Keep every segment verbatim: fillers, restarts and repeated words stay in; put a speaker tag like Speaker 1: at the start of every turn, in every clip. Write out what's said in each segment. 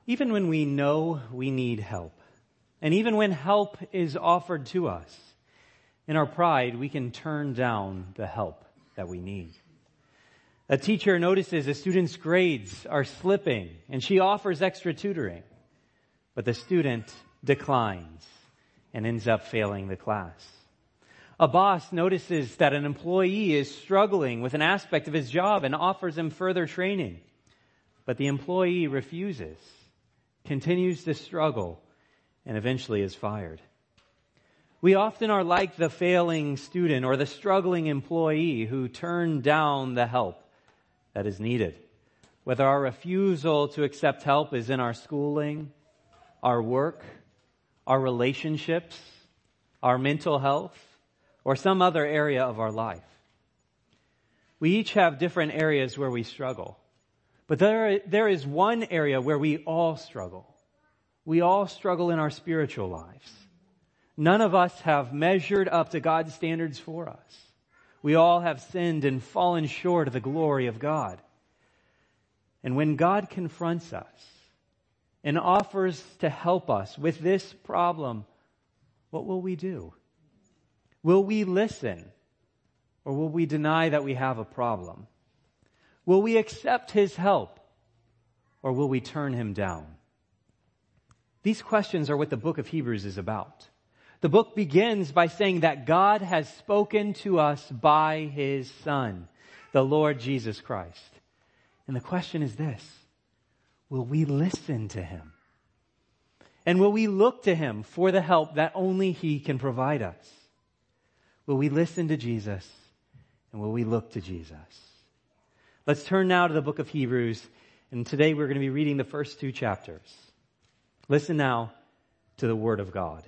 Speaker 1: Even when we know we need help, and even when help is offered to us, in our pride, we can turn down the help that we need. A teacher notices a student's grades are slipping, and she offers extra tutoring, but the student declines and ends up failing the class. A boss notices that an employee is struggling with an aspect of his job and offers him further training, but the employee refuses, continues to struggle, and eventually is fired. We often are like the failing student or the struggling employee who turned down the help that is needed. Whether our refusal to accept help is in our schooling, our work, our relationships, our mental health, or some other area of our life. We each have different areas where we struggle. But there, there is one area where we all struggle. We all struggle in our spiritual lives. None of us have measured up to God's standards for us. We all have sinned and fallen short of the glory of God. And when God confronts us and offers to help us with this problem, what will we do? Will we listen, or will we deny that we have a problem? Will we accept His help, or will we turn Him down? These questions are what the book of Hebrews is about. The book begins by saying that God has spoken to us by His Son, the Lord Jesus Christ. And the question is this: will we listen to Him? And will we look to Him for the help that only He can provide us? Will we listen to Jesus, and will we look to Jesus? Let's turn now to the book of Hebrews, and today we're going to be reading the first two chapters. Listen now to the Word of God.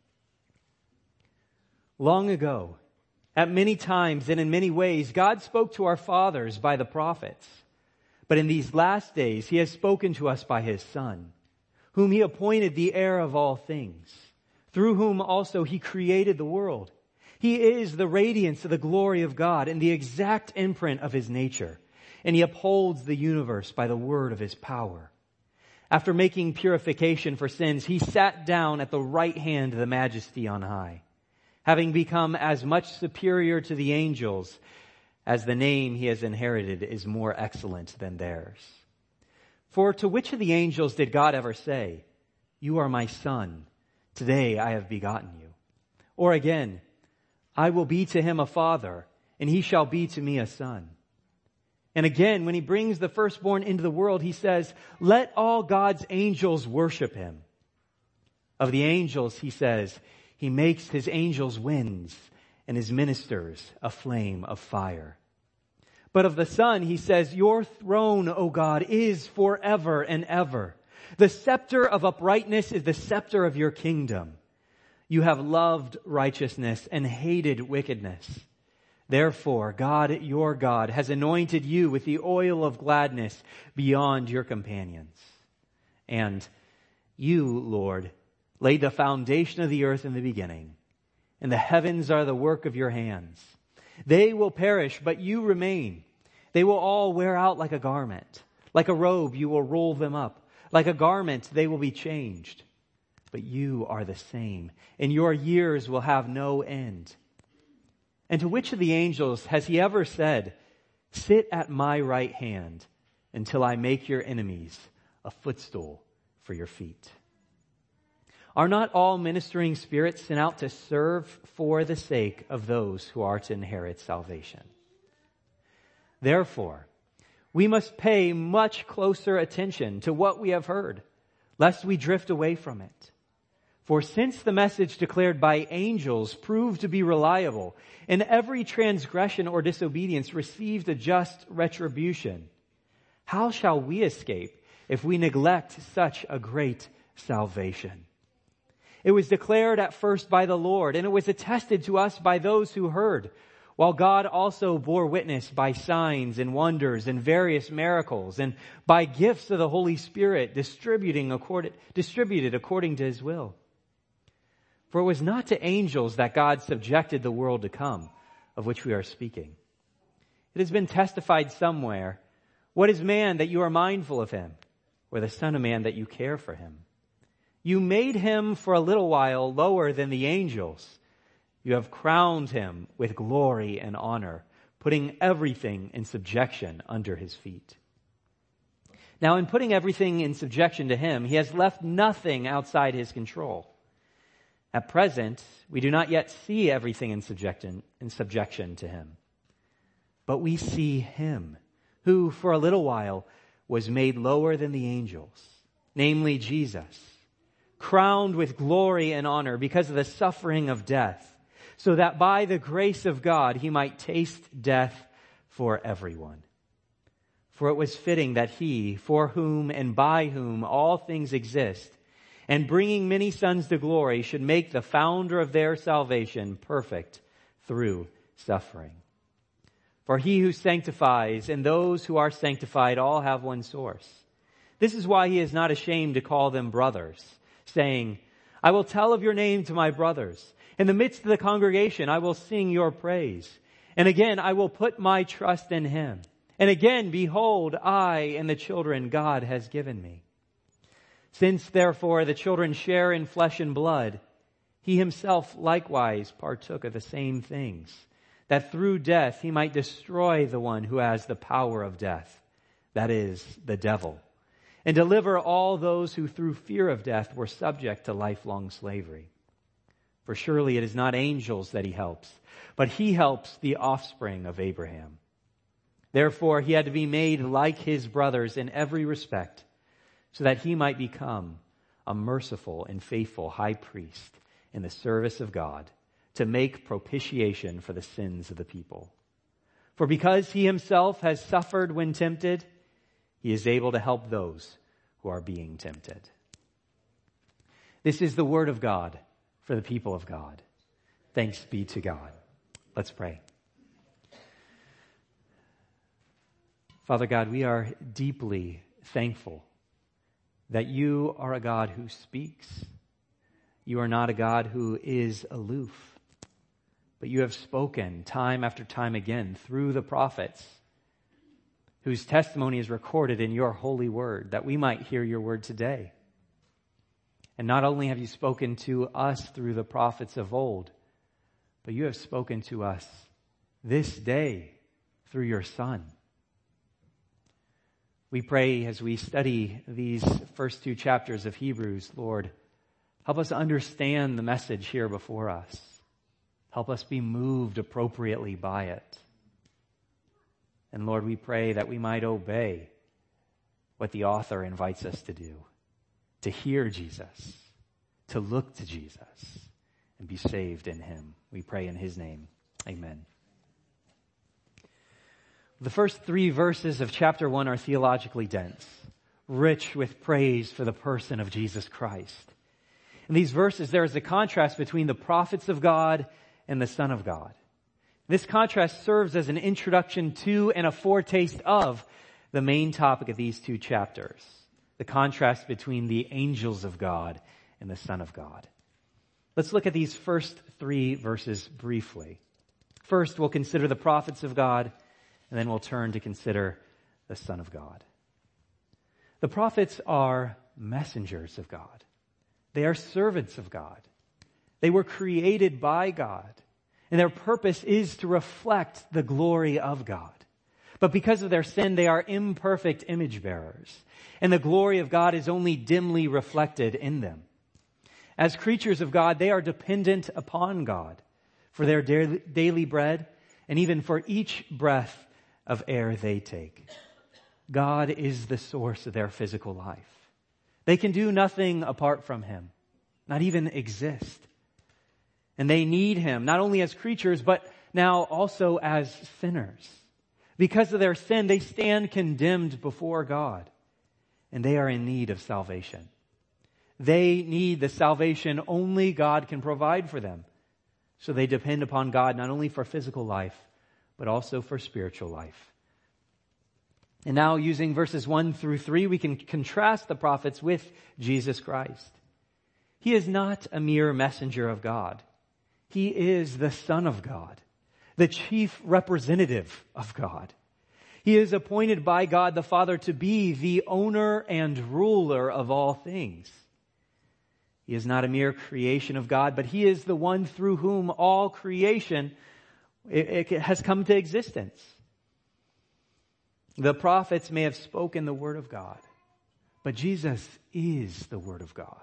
Speaker 1: Long ago, at many times and in many ways, God spoke to our fathers by the prophets. But in these last days, He has spoken to us by His Son, whom He appointed the heir of all things, through whom also He created the world. He is the radiance of the glory of God and the exact imprint of His nature, and He upholds the universe by the word of His power. After making purification for sins, He sat down at the right hand of the Majesty on high, having become as much superior to the angels as the name He has inherited is more excellent than theirs. For to which of the angels did God ever say, "You are my Son, today I have begotten you"? Or again, "I will be to him a father, and he shall be to me a son"? And again, when He brings the firstborn into the world, He says, "Let all God's angels worship Him." Of the angels, He says, He makes His angels winds and His ministers a flame of fire. But of the Son, He says, "Your throne, O God, is forever and ever. The scepter of uprightness is the scepter of your kingdom. You have loved righteousness and hated wickedness. Therefore, God, your God, has anointed you with the oil of gladness beyond your companions. And you, Lord, laid the foundation of the earth in the beginning, and the heavens are the work of your hands. They will perish, but you remain. They will all wear out like a garment. Like a robe, you will roll them up. Like a garment, they will be changed. But you are the same, and your years will have no end. And to which of the angels has He ever said, 'Sit at my right hand until I make your enemies a footstool for your feet'? Are not all ministering spirits sent out to serve for the sake of those who are to inherit salvation? Therefore, we must pay much closer attention to what we have heard, lest we drift away from it. For since the message declared by angels proved to be reliable, and every transgression or disobedience received a just retribution, how shall we escape if we neglect such a great salvation? It was declared at first by the Lord, and it was attested to us by those who heard, while God also bore witness by signs and wonders and various miracles, and by gifts of the Holy Spirit distributing according, distributed according to His will. For it was not to angels that God subjected the world to come, of which we are speaking. It has been testified somewhere, "What is man that you are mindful of him? or the Son of Man that you care for him? You made him for a little while lower than the angels. You have crowned him with glory and honor, putting everything in subjection under his feet. Now, in putting everything in subjection to him, he has left nothing outside his control. At present, we do not yet see everything in subjection, in subjection to him. But we see him, who for a little while was made lower than the angels, namely Jesus, crowned with glory and honor because of the suffering of death, so that by the grace of God he might taste death for everyone. For it was fitting that he, for whom and by whom all things exist, and bringing many sons to glory, should make the founder of their salvation perfect through suffering. For he who sanctifies and those who are sanctified all have one source. This is why he is not ashamed to call them brothers, saying, I will tell of your name to my brothers. In the midst of the congregation, I will sing your praise. And again, I will put my trust in him. And again, behold, I and the children God has given me. Since, therefore, the children share in flesh and blood, he himself likewise partook of the same things, that through death he might destroy the one who has the power of death, that is, the devil, and deliver all those who through fear of death were subject to lifelong slavery. For surely it is not angels that he helps, but he helps the offspring of Abraham. Therefore he had to be made like his brothers in every respect, so that he might become a merciful and faithful high priest in the service of God, to make propitiation for the sins of the people. For because he himself has suffered when tempted, he is able to help those who are being tempted. This is the word of God for the people of God. Thanks be to God. Let's pray. Father God, we are deeply thankful that you are a God who speaks. You are not a God who is aloof, but you have spoken time after time again through the prophets, whose testimony is recorded in your holy word, that we might hear your word today. And not only have you spoken to us through the prophets of old, but you have spoken to us this day through your Son. We pray as we study these first two chapters of Hebrews, Lord, help us understand the message here before us. Help us be moved appropriately by it. And Lord, we pray that we might obey what the author invites us to do, to hear Jesus, to look to Jesus, and be saved in him. We pray in his name. Amen. The first three verses of chapter one are theologically dense, rich with praise for the person of Jesus Christ. In these verses, there is a contrast between the prophets of God and the Son of God. This contrast serves as an introduction to and a foretaste of the main topic of these two chapters, the contrast between the angels of God and the Son of God. Let's look at these first three verses briefly. First, we'll consider the prophets of God, and then we'll turn to consider the Son of God. The prophets are messengers of God. They are servants of God. They were created by God, and their purpose is to reflect the glory of God. But because of their sin, they are imperfect image bearers, and the glory of God is only dimly reflected in them. As creatures of God, they are dependent upon God for their daily bread and even for each breath of air they take. God is the source of their physical life. They can do nothing apart from him, not even exist. And they need him, not only as creatures, but now also as sinners. Because of their sin, they stand condemned before God, and they are in need of salvation. They need the salvation only God can provide for them. So they depend upon God not only for physical life, but also for spiritual life. And now, using verses one through three, we can contrast the prophets with Jesus Christ. He is not a mere messenger of God. He is the Son of God, the chief representative of God. He is appointed by God the Father to be the owner and ruler of all things. He is not a mere creation of God, but he is the one through whom all creation it, it has come to existence. The prophets may have spoken the word of God, but Jesus is the word of God.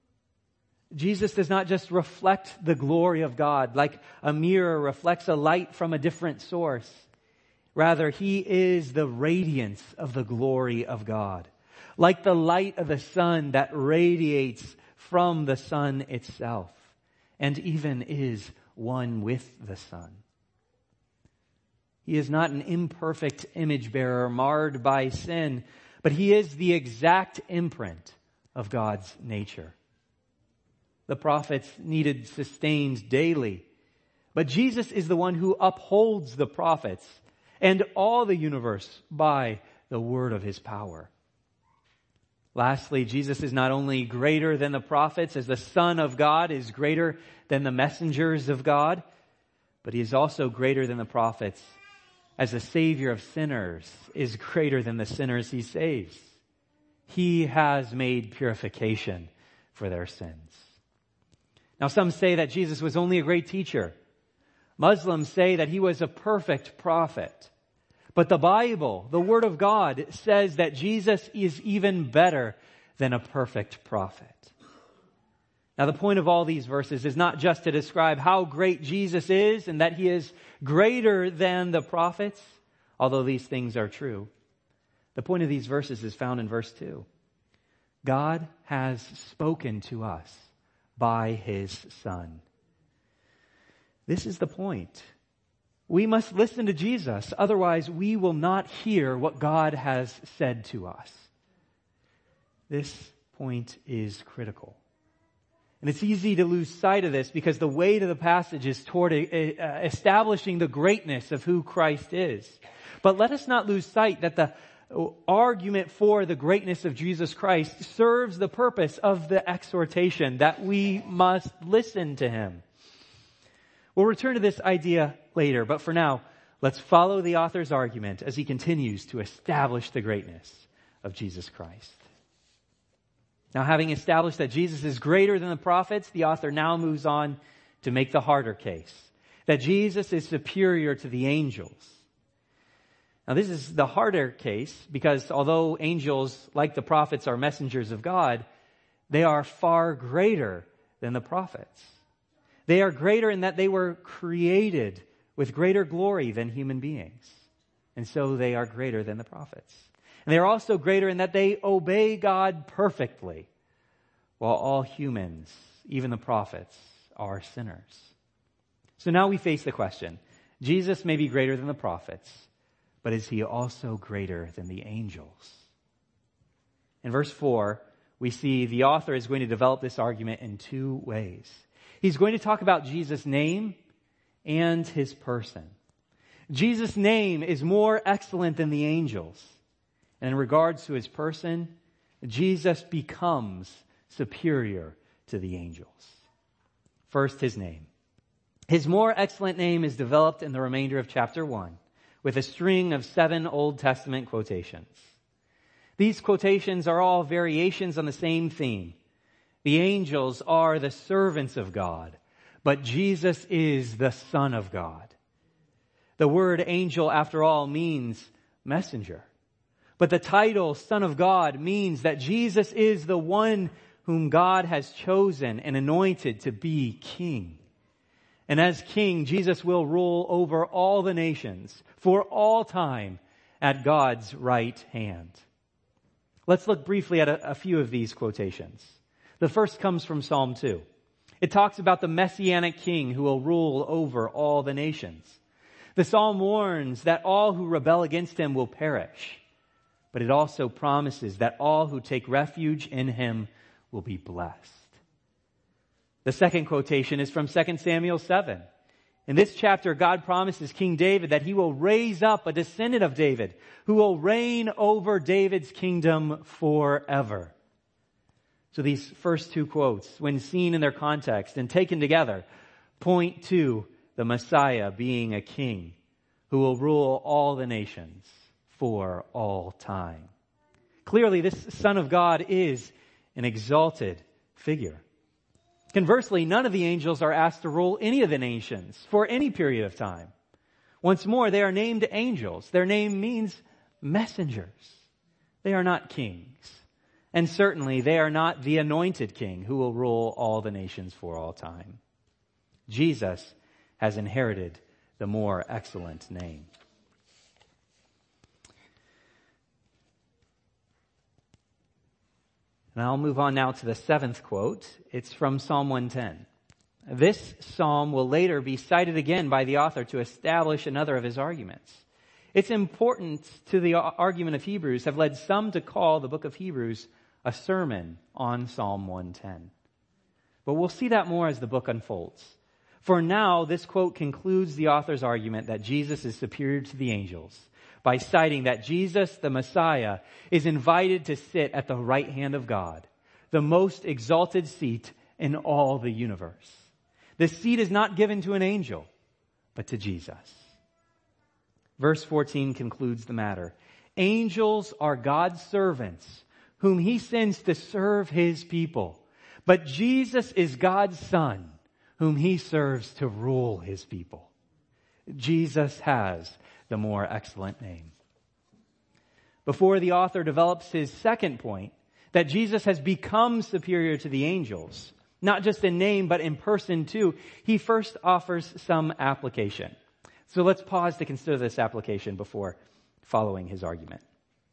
Speaker 1: Jesus does not just reflect the glory of God like a mirror reflects a light from a different source. Rather, he is the radiance of the glory of God, like the light of the sun that radiates from the sun itself, and even is one with the sun. He is not an imperfect image bearer marred by sin, but he is the exact imprint of God's nature. The prophets needed sustained daily, but Jesus is the one who upholds the prophets and all the universe by the word of his power. Lastly, Jesus is not only greater than the prophets, as the Son of God is greater than the messengers of God, but he is also greater than the prophets, as the Savior of sinners is greater than the sinners he saves. He has made purification for their sins. Now, some say that Jesus was only a great teacher. Muslims say that he was a perfect prophet. But the Bible, the Word of God, says that Jesus is even better than a perfect prophet. Now, the point of all these verses is not just to describe how great Jesus is and that he is greater than the prophets, although these things are true. The point of these verses is found in verse two. God has spoken to us by his Son. This is the point. We must listen to Jesus, otherwise we will not hear what God has said to us. This point is critical. And it's easy to lose sight of this because the weight of the passage is toward a, a, uh, establishing the greatness of who Christ is. But let us not lose sight that the argument for the greatness of Jesus Christ serves the purpose of the exhortation that we must listen to him. We'll return to this idea later, but for now, let's follow the author's argument as he continues to establish the greatness of Jesus Christ. Now, having established that Jesus is greater than the prophets, the author now moves on to make the harder case, that Jesus is superior to the angels. Now, this is the harder case because although angels, like the prophets, are messengers of God, they are far greater than the prophets. They are greater in that they were created with greater glory than human beings. And so they are greater than the prophets. And they are also greater in that they obey God perfectly, while all humans, even the prophets, are sinners. So now we face the question, Jesus may be greater than the prophets, but is he also greater than the angels? In verse four, we see the author is going to develop this argument in two ways. He's going to talk about Jesus' name and his person. Jesus' name is more excellent than the angels. And in regards to his person, Jesus becomes superior to the angels. First, his name. His more excellent name is developed in the remainder of chapter one with a string of seven Old Testament quotations. These quotations are all variations on the same theme. The angels are the servants of God, but Jesus is the Son of God. The word angel, after all, means messenger. But the title Son of God means that Jesus is the one whom God has chosen and anointed to be king. And as king, Jesus will rule over all the nations for all time at God's right hand. Let's look briefly at a, a few of these quotations. The first comes from Psalm two. It talks about the messianic king who will rule over all the nations. The psalm warns that all who rebel against him will perish, but it also promises that all who take refuge in him will be blessed. The second quotation is from Second Samuel seven. In this chapter, God promises King David that he will raise up a descendant of David who will reign over David's kingdom forever. So these first two quotes, when seen in their context and taken together, point to the Messiah being a king who will rule all the nations for all time. Clearly, this Son of God is an exalted figure. Conversely, none of the angels are asked to rule any of the nations for any period of time. Once more, they are named angels. Their name means messengers. They are not kings. And certainly, they are not the anointed king who will rule all the nations for all time. Jesus has inherited the more excellent name. And I'll move on now to the seventh quote. It's from Psalm one ten. This psalm will later be cited again by the author to establish another of his arguments. Its importance to the argument of Hebrews have led some to call the book of Hebrews a sermon on Psalm one ten. But we'll see that more as the book unfolds. For now, this quote concludes the author's argument that Jesus is superior to the angels by citing that Jesus, the Messiah, is invited to sit at the right hand of God, the most exalted seat in all the universe. The seat is not given to an angel, but to Jesus. Verse fourteen concludes the matter. Angels are God's servants, whom he sends to serve his people. But Jesus is God's Son, whom he serves to rule his people. Jesus has the more excellent name. Before the author develops his second point, that Jesus has become superior to the angels, not just in name, but in person too, he first offers some application. So let's pause to consider this application before following his argument.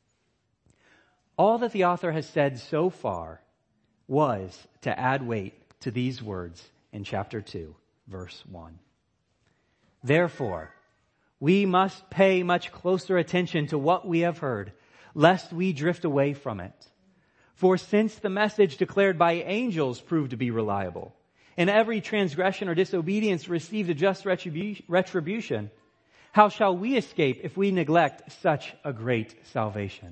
Speaker 1: All that the author has said so far was to add weight to these words in chapter two, verse one. Therefore, we must pay much closer attention to what we have heard, lest we drift away from it. For since the message declared by angels proved to be reliable, and every transgression or disobedience received a just retribu- retribution, how shall we escape if we neglect such a great salvation?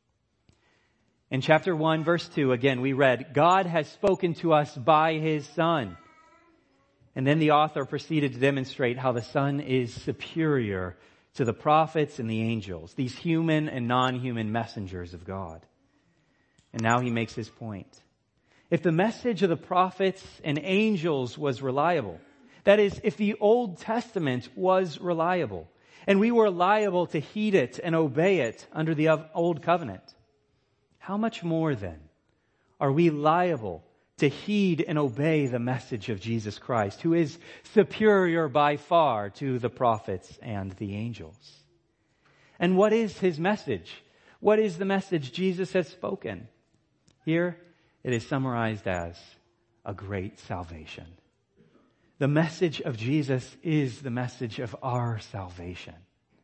Speaker 1: In chapter one, verse two, again, we read, God has spoken to us by his Son. And then the author proceeded to demonstrate how the Son is superior to the prophets and the angels, these human and non-human messengers of God. And now he makes his point. If the message of the prophets and angels was reliable, that is, if the Old Testament was reliable, and we were liable to heed it and obey it under the Old Covenant, how much more then are we liable to heed and obey the message of Jesus Christ, who is superior by far to the prophets and the angels? And what is his message? What is the message Jesus has spoken? Here it is summarized as a great salvation. The message of Jesus is the message of our salvation.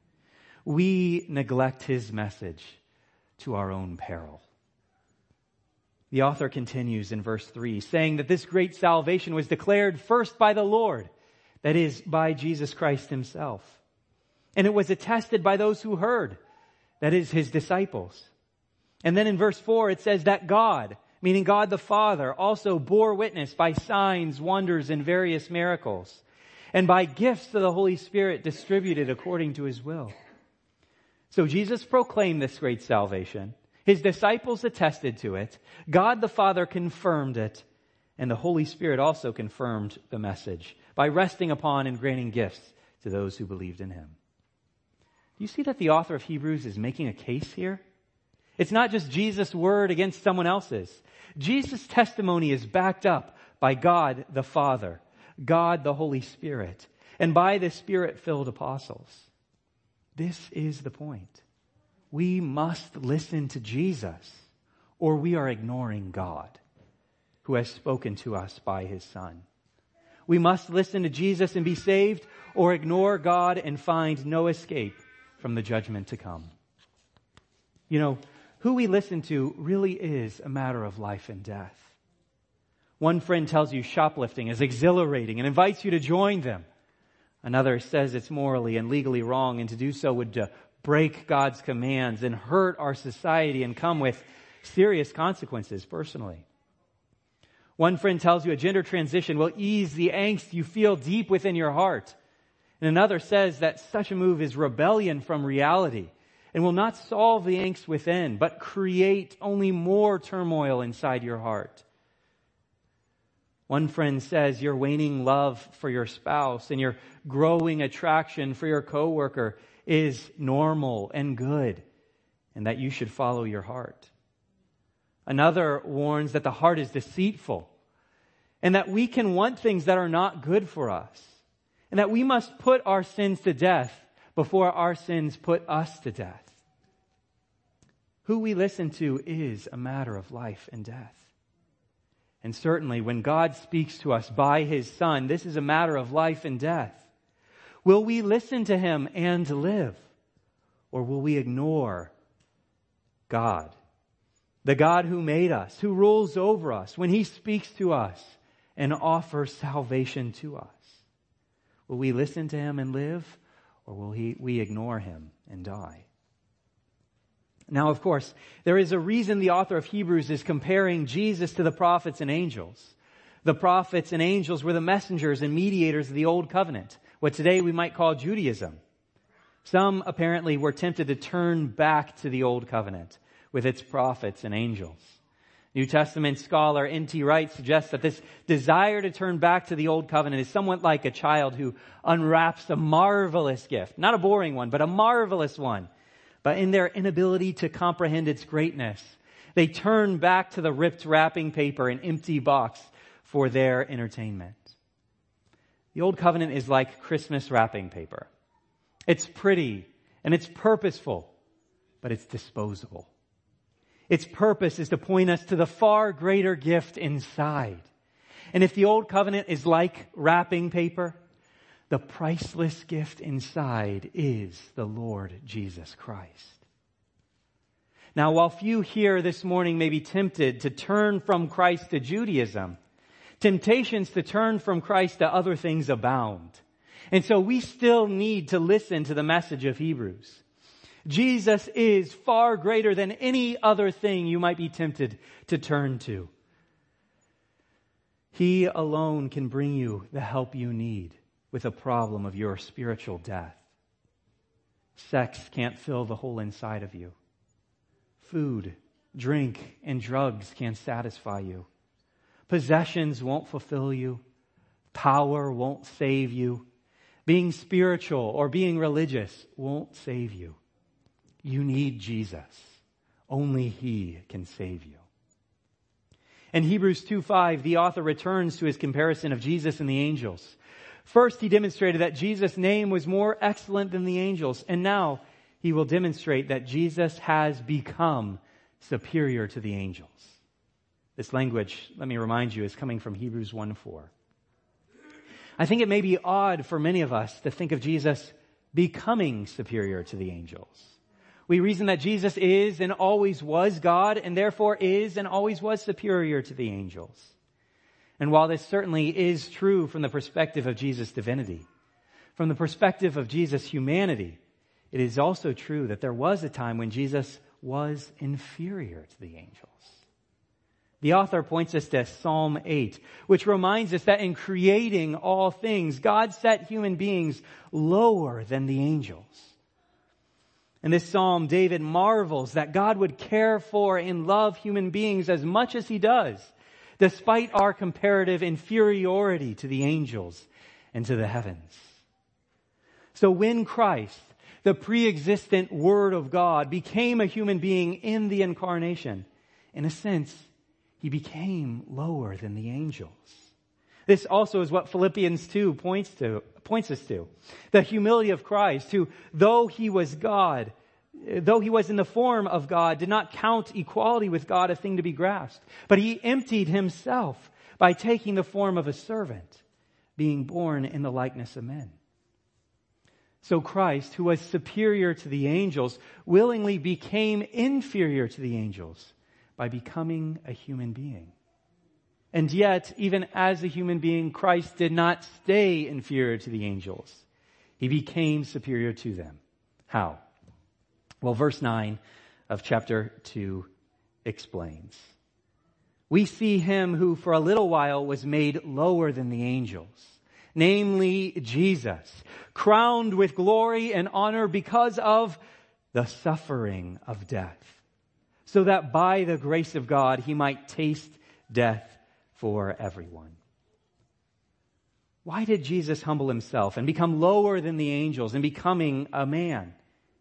Speaker 1: We neglect his message to our own peril. The author continues in verse three, saying that this great salvation was declared first by the Lord, that is, by Jesus Christ himself. And it was attested by those who heard, that is, his disciples. And then in verse four it says that God, meaning God the Father, also bore witness by signs, wonders, and various miracles, and by gifts of the Holy Spirit distributed according to his will. So Jesus proclaimed this great salvation. His disciples attested to it. God the Father confirmed it. And the Holy Spirit also confirmed the message by resting upon and granting gifts to those who believed in him. Do you see that the author of Hebrews is making a case here? It's not just Jesus' word against someone else's. Jesus' testimony is backed up by God the Father, God the Holy Spirit, and by the Spirit-filled apostles. This is the point. We must listen to Jesus, or we are ignoring God, who has spoken to us by his Son. We must listen to Jesus and be saved, or ignore God and find no escape from the judgment to come. You know, who we listen to really is a matter of life and death. One friend tells you shoplifting is exhilarating and invites you to join them. Another says it's morally and legally wrong, and to do so would uh, break God's commands and hurt our society and come with serious consequences personally. One friend tells you a gender transition will ease the angst you feel deep within your heart. And another says that such a move is rebellion from reality and will not solve the angst within, but create only more turmoil inside your heart. One friend says your waning love for your spouse and your growing attraction for your coworker is normal and good, and that you should follow your heart. Another warns that the heart is deceitful, and that we can want things that are not good for us, and that we must put our sins to death before our sins put us to death. Who we listen to is a matter of life and death. And certainly when God speaks to us by His Son, this is a matter of life and death. Will we listen to Him and live? Or will we ignore God? The God who made us, who rules over us, when He speaks to us and offers salvation to us. Will we listen to Him and live? Or will he, we ignore Him and die? Now, of course, there is a reason the author of Hebrews is comparing Jesus to the prophets and angels. The prophets and angels were the messengers and mediators of the Old Covenant, what today we might call Judaism. Some apparently were tempted to turn back to the Old Covenant with its prophets and angels. New Testament scholar N T Wright suggests that this desire to turn back to the Old Covenant is somewhat like a child who unwraps a marvelous gift. Not a boring one, but a marvelous one. But in their inability to comprehend its greatness, they turn back to the ripped wrapping paper and empty box for their entertainment. The Old Covenant is like Christmas wrapping paper. It's pretty and it's purposeful, but it's disposable. Its purpose is to point us to the far greater gift inside. And if the Old Covenant is like wrapping paper, the priceless gift inside is the Lord Jesus Christ. Now, while few here this morning may be tempted to turn from Christ to Judaism, temptations to turn from Christ to other things abound. And so we still need to listen to the message of Hebrews. Jesus is far greater than any other thing you might be tempted to turn to. He alone can bring you the help you need with a problem of your spiritual death. Sex can't fill the hole inside of you. Food, drink, and drugs can't satisfy you. Possessions won't fulfill you. Power won't save you. Being spiritual or being religious won't save you. You need Jesus. Only He can save you. In Hebrews two five, the author returns to his comparison of Jesus and the angels. First, he demonstrated that Jesus' name was more excellent than the angels. And now he will demonstrate that Jesus has become superior to the angels. This language, let me remind you, is coming from Hebrews one four. I think it may be odd for many of us to think of Jesus becoming superior to the angels. We reason that Jesus is and always was God, and therefore is and always was superior to the angels. And while this certainly is true from the perspective of Jesus' divinity, from the perspective of Jesus' humanity, it is also true that there was a time when Jesus was inferior to the angels. The author points us to Psalm eight, which reminds us that in creating all things, God set human beings lower than the angels. In this psalm, David marvels that God would care for and love human beings as much as He does, despite our comparative inferiority to the angels and to the heavens. So when Christ, the pre-existent Word of God, became a human being in the incarnation, in a sense, He became lower than the angels. This also is what Philippians two points to, points us to. The humility of Christ, who, though He was God, though He was in the form of God, did not count equality with God a thing to be grasped. But He emptied Himself by taking the form of a servant, being born in the likeness of men. So Christ, who was superior to the angels, willingly became inferior to the angels by becoming a human being. And yet, even as a human being, Christ did not stay inferior to the angels. He became superior to them. How? Well, verse nine of chapter two explains. We see Him who for a little while was made lower than the angels, namely Jesus, crowned with glory and honor because of the suffering of death, so that by the grace of God he might taste death for everyone. Why did Jesus humble himself and become lower than the angels in becoming a man?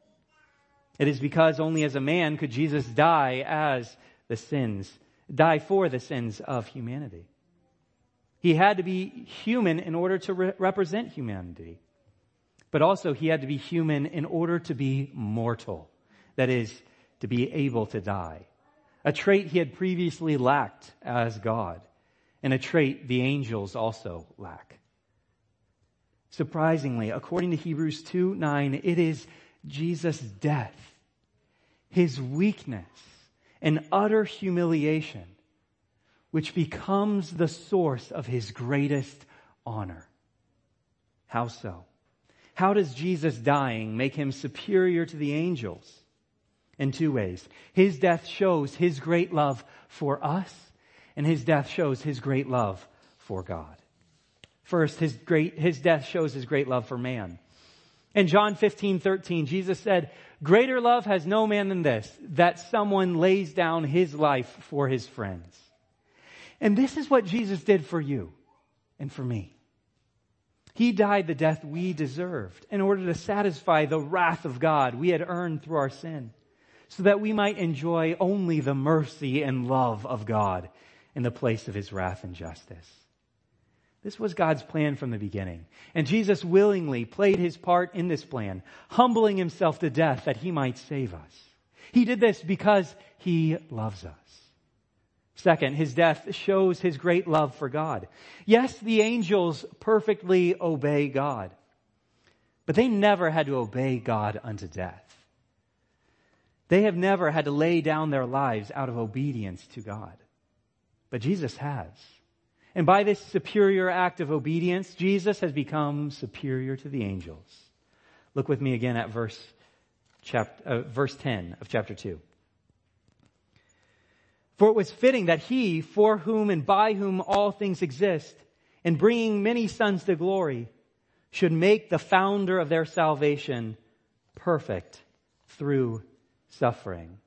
Speaker 1: It is because only as a man could Jesus die as the sins, die for the sins of humanity. He had to be human in order to re- represent humanity. But also he had to be human in order to be mortal. That is, to be able to die. A trait he had previously lacked as God. And a trait the angels also lack. Surprisingly, according to Hebrews two nine, it is Jesus' death, his weakness, and utter humiliation, which becomes the source of his greatest honor. How so? How does Jesus dying make him superior to the angels? In two ways. His death shows his great love for us, and his death shows his great love for God. First, his great, his death shows his great love for man. In John fifteen thirteen, Jesus said, "Greater love has no man than this, that someone lays down his life for his friends." And this is what Jesus did for you and for me. He died the death we deserved in order to satisfy the wrath of God we had earned through our sin, so that we might enjoy only the mercy and love of God in the place of his wrath and justice. This was God's plan from the beginning, and Jesus willingly played his part in this plan, humbling himself to death that he might save us. He did this because he loves us. Second, his death shows his great love for God. Yes, the angels perfectly obey God, but they never had to obey God unto death. They have never had to lay down their lives out of obedience to God. But Jesus has. And by this superior act of obedience, Jesus has become superior to the angels. Look with me again at verse, chapter, uh, verse ten of chapter two. For it was fitting that he, for whom and by whom all things exist, in bringing many sons to glory, should make the founder of their salvation perfect through suffering.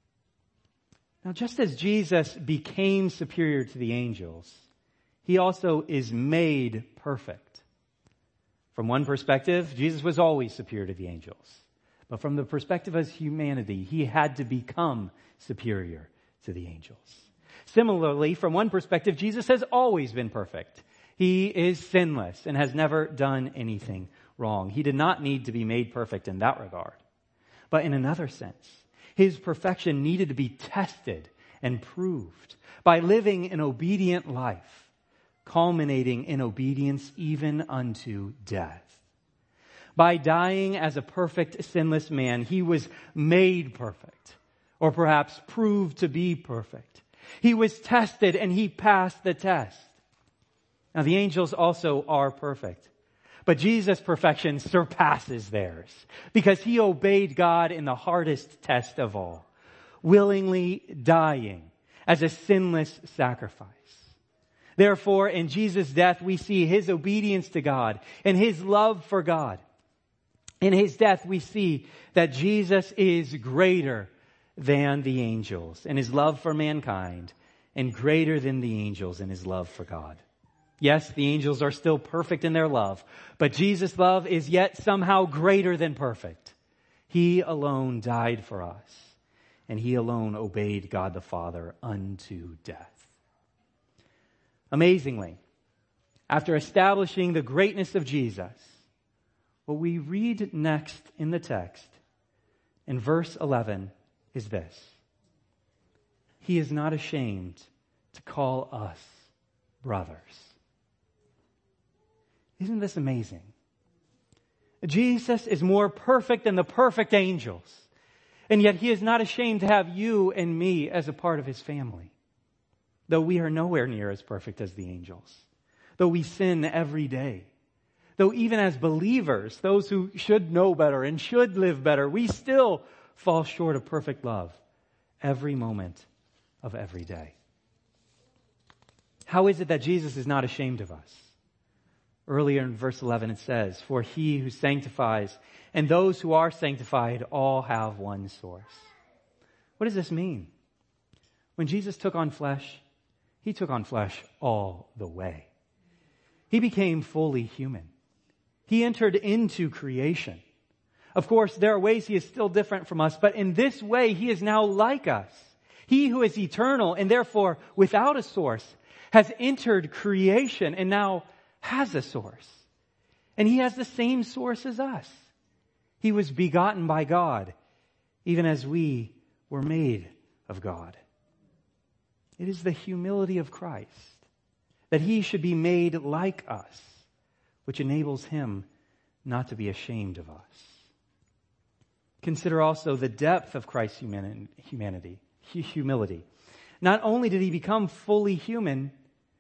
Speaker 1: Now, just as Jesus became superior to the angels, he also is made perfect. From one perspective, Jesus was always superior to the angels. But from the perspective of humanity, he had to become superior to the angels. Similarly, from one perspective, Jesus has always been perfect. He is sinless and has never done anything wrong. He did not need to be made perfect in that regard. But in another sense, his perfection needed to be tested and proved by living an obedient life, culminating in obedience even unto death. By dying as a perfect, sinless man, he was made perfect, or perhaps proved to be perfect. He was tested and he passed the test. Now, the angels also are perfect, but Jesus' perfection surpasses theirs because he obeyed God in the hardest test of all, willingly dying as a sinless sacrifice. Therefore, in Jesus' death, we see his obedience to God and his love for God. In his death, we see that Jesus is greater than the angels in his love for mankind and greater than the angels in his love for God. Yes, the angels are still perfect in their love, but Jesus' love is yet somehow greater than perfect. He alone died for us, and he alone obeyed God the Father unto death. Amazingly, after establishing the greatness of Jesus, what we read next in the text, in verse eleven, is this: he is not ashamed to call us brothers. Isn't this amazing? Jesus is more perfect than the perfect angels, and yet he is not ashamed to have you and me as a part of his family. Though we are nowhere near as perfect as the angels, though we sin every day, though even as believers, those who should know better and should live better, we still fall short of perfect love every moment of every day. How is it that Jesus is not ashamed of us? Earlier in verse eleven it says, "For he who sanctifies and those who are sanctified all have one source." What does this mean? When Jesus took on flesh, he took on flesh all the way. He became fully human. He entered into creation. Of course, there are ways he is still different from us, but in this way, he is now like us. He who is eternal and therefore without a source has entered creation and now has a source. And he has the same source as us. He was begotten by God, even as we were made of God. It is the humility of Christ that he should be made like us, which enables him not to be ashamed of us. Consider also the depth of Christ's humanity, humility. Not only did he become fully human,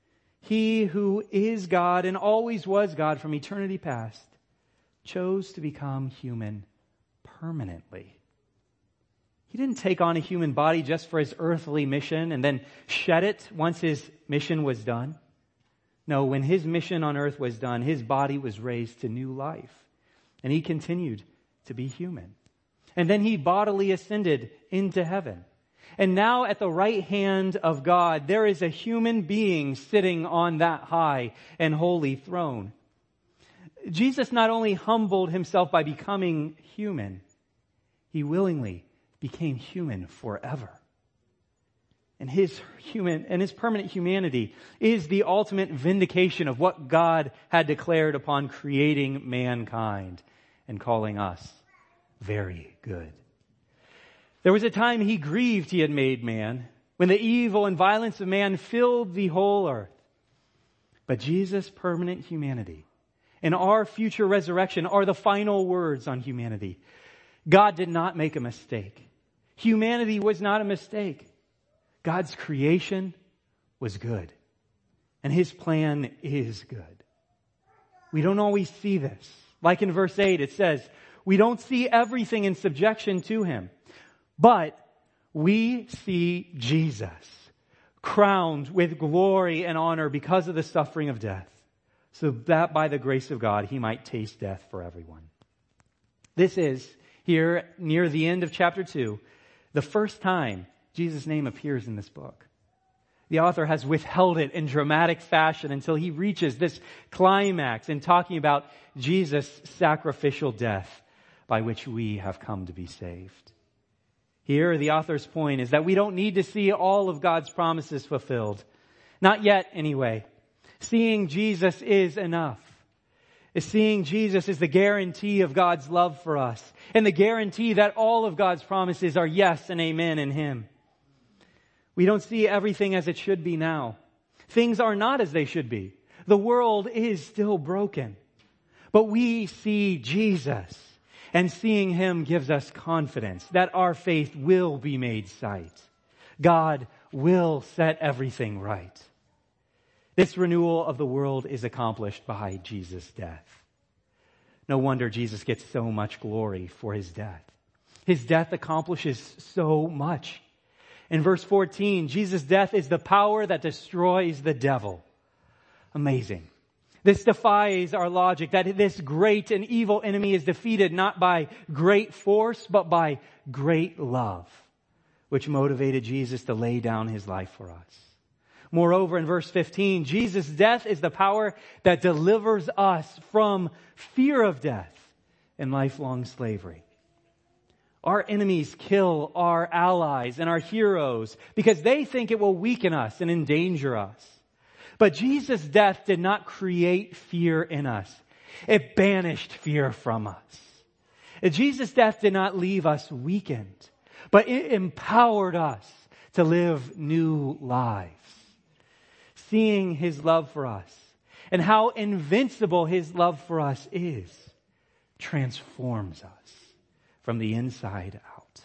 Speaker 1: he who is God and always was God from eternity past chose to become human permanently. He didn't take on a human body just for his earthly mission and then shed it once his mission was done. No, when his mission on earth was done, his body was raised to new life, and he continued to be human. And then he bodily ascended into heaven. And now at the right hand of God, there is a human being sitting on that high and holy throne. Jesus not only humbled himself by becoming human, he willingly became human forever. And his human and his permanent humanity is the ultimate vindication of what God had declared upon creating mankind and calling us very good. There was a time he grieved he had made man, when the evil and violence of man filled the whole earth. But Jesus' permanent humanity and our future resurrection are the final words on humanity. God did not make a mistake. Humanity was not a mistake. God's creation was good. And his plan is good. We don't always see this. Like in verse eight, it says, we don't see everything in subjection to him. But we see Jesus crowned with glory and honor because of the suffering of death, so that by the grace of God he might taste death for everyone. This is, here near the end of chapter two, the first time Jesus' name appears in this book. The author has withheld it in dramatic fashion until he reaches this climax in talking about Jesus' sacrificial death by which we have come to be saved. Here, the author's point is that we don't need to see all of God's promises fulfilled. Not yet, anyway. Seeing Jesus is enough. Seeing Jesus is the guarantee of God's love for us, and the guarantee that all of God's promises are yes and amen in him. We don't see everything as it should be now. Things are not as they should be. The world is still broken. But we see Jesus, and seeing him gives us confidence that our faith will be made sight. God will set everything right. This renewal of the world is accomplished by Jesus' death. No wonder Jesus gets so much glory for his death. His death accomplishes so much. In verse fourteen, Jesus' death is the power that destroys the devil. Amazing. This defies our logic that this great and evil enemy is defeated not by great force, but by great love, which motivated Jesus to lay down his life for us. Moreover, in verse fifteen, Jesus' death is the power that delivers us from fear of death and lifelong slavery. Our enemies kill our allies and our heroes because they think it will weaken us and endanger us. But Jesus' death did not create fear in us. It banished fear from us. Jesus' death did not leave us weakened, but it empowered us to live new lives. Seeing his love for us and how invincible his love for us is transforms us from the inside out.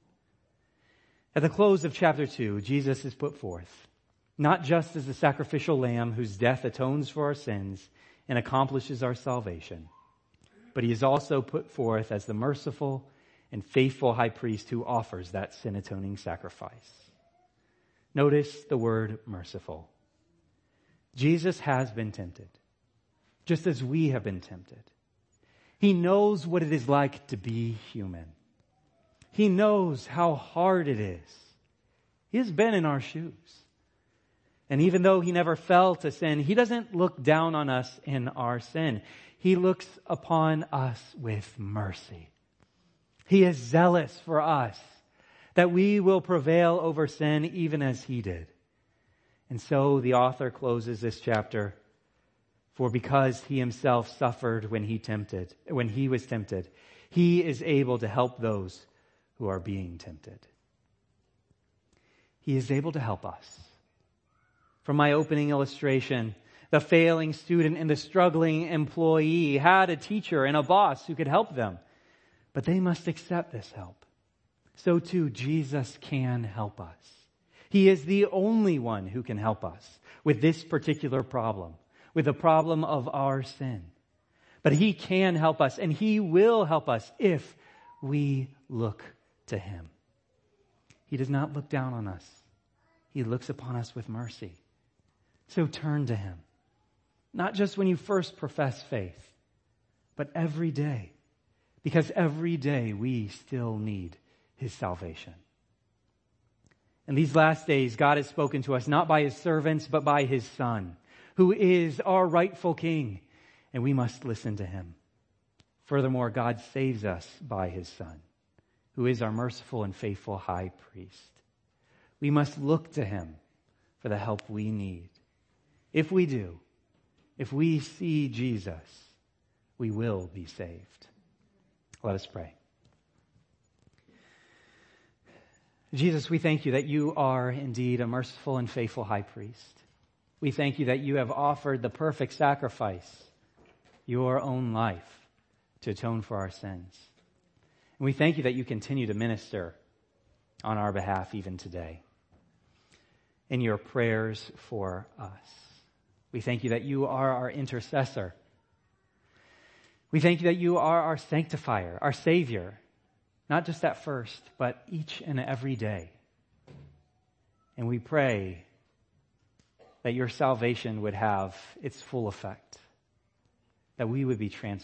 Speaker 1: At the close of chapter two, Jesus is put forth not just as the sacrificial lamb whose death atones for our sins and accomplishes our salvation, but he is also put forth as the merciful and faithful high priest who offers that sin-atoning sacrifice. Notice the word merciful. Jesus has been tempted, just as we have been tempted. He knows what it is like to be human. He knows how hard it is. He has been in our shoes. And even though he never fell to sin, he doesn't look down on us in our sin. He looks upon us with mercy. He is zealous for us, that we will prevail over sin even as he did. And so the author closes this chapter, for because he himself suffered when he tempted, when he was tempted, he is able to help those who are being tempted. He is able to help us. From my opening illustration, the failing student and the struggling employee had a teacher and a boss who could help them, but they must accept this help. So too, Jesus can help us. He is the only one who can help us with this particular problem, with the problem of our sin. But he can help us, and he will help us if we look to him. He does not look down on us. He looks upon us with mercy. So turn to him, not just when you first profess faith, but every day, because every day we still need his salvation. In these last days, God has spoken to us not by his servants, but by his Son, who is our rightful King, and we must listen to him. Furthermore, God saves us by his Son, who is our merciful and faithful high priest. We must look to him for the help we need. If we do, if we see Jesus, we will be saved. Let us pray. Jesus, we thank you that you are indeed a merciful and faithful high priest. We thank you that you have offered the perfect sacrifice, your own life, to atone for our sins. And we thank you that you continue to minister on our behalf even today in your prayers for us. We thank you that you are our intercessor. We thank you that you are our sanctifier, our Savior, not just at first, but each and every day. And we pray that your salvation would have its full effect, that we would be transformed.